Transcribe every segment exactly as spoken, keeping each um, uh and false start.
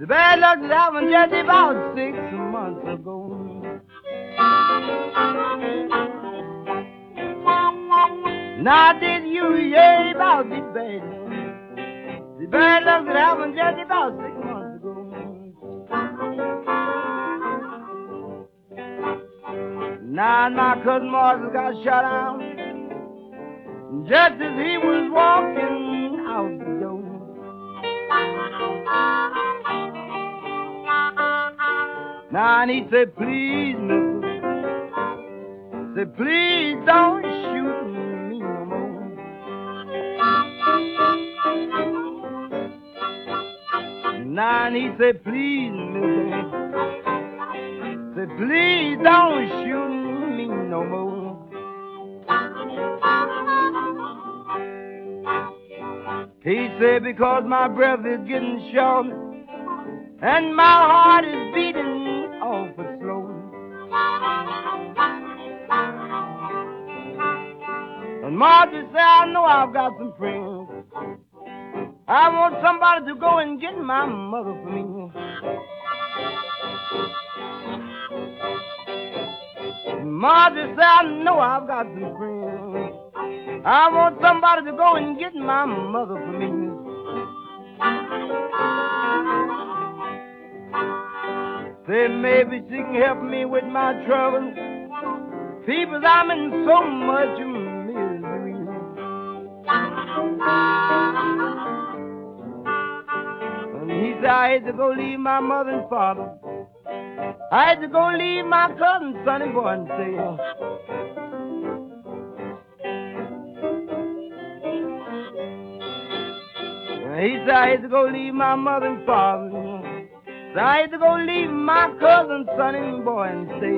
The bad luck that happened just about six months ago. Now did you hear about the bad luck? The bad luck that happened just about six months ago. Now my cousin Martin got shot down just as he was walking out the door. Now and he said, please, mister, said, please don't shoot me no more. Now and he said, please, mister, said, please don't shoot me no more. He said, because my breath is getting short and my heart is beating awful slow. And Marty said, I know I've got some friends. I want somebody to go and get my mother for me. Marty said, I know I've got some friends. I want somebody to go and get my mother for me. Say maybe she can help me with my troubles. People, I'm in so much misery. And he said, I had to go leave my mother and father. I had to go leave my cousin, Sonny Boy, and say, he said, I had to go leave my mother and father. So I had to go leave my cousin, Sonny Boy, and say,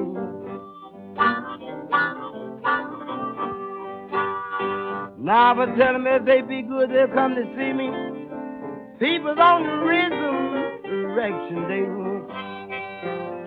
now, but tell them if they be good, they'll come to see me. People's on the resurrection day.